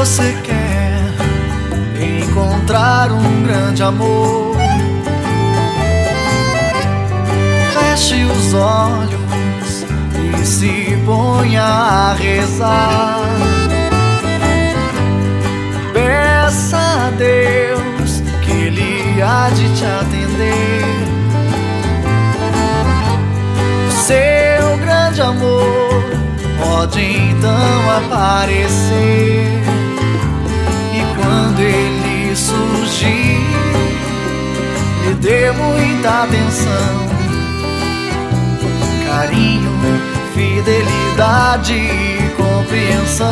você quer encontrar um grande amor, feche os olhos e se ponha a rezar. Peça a Deus que Ele há de te atender. Seu grande amor pode então aparecer, e quando ele surgir, lhe dê muita atenção, carinho, fidelidade e compreensão,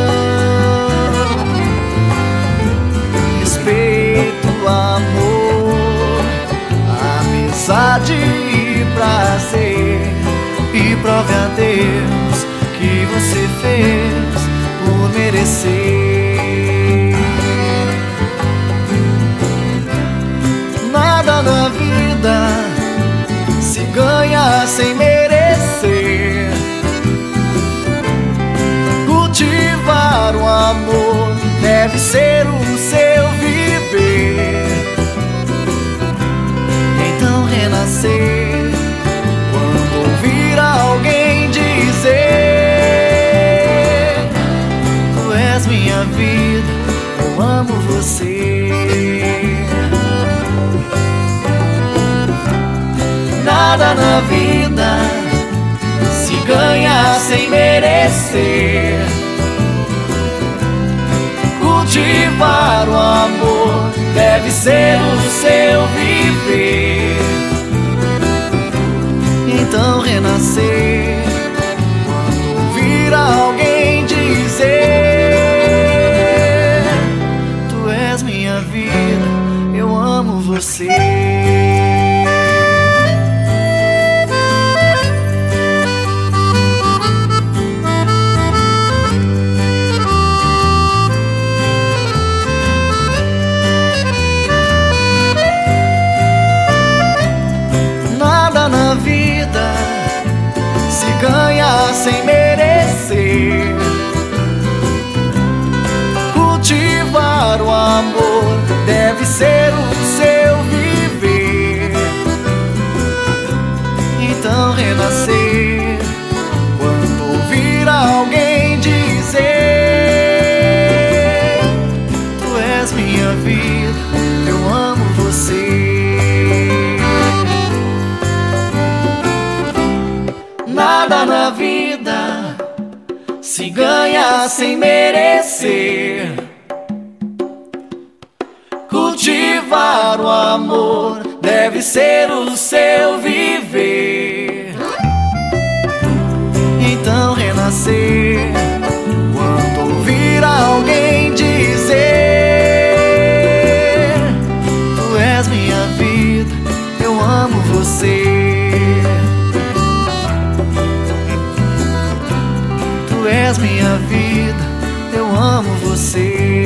respeito, amor, amizade e prazer. E prove a Deus que você fez por merecer. Nada na vida se ganha sem merecer. Cultivar o amor deve ser o seu viver. Então renascer alguém dizer: tu és minha vida, eu amo você. Nada na vida se ganha sem merecer. Cultivar o amor deve ser o seu viver. Então renascer quando ouvir alguém dizer: tu és minha vida, eu amo você. Nada na vida se ganha sem merecer. Cultivar o amor deve ser o seu viver. Então renascer quando ouvir alguém dizer: tu és minha vida, eu amo você. Nada na vida se ganha sem merecer. Cultivar o amor deve ser o seu viver. Então renascer quando ouvir alguém dizer: tu és minha vida, eu amo você. Tu és minha vida, eu amo você.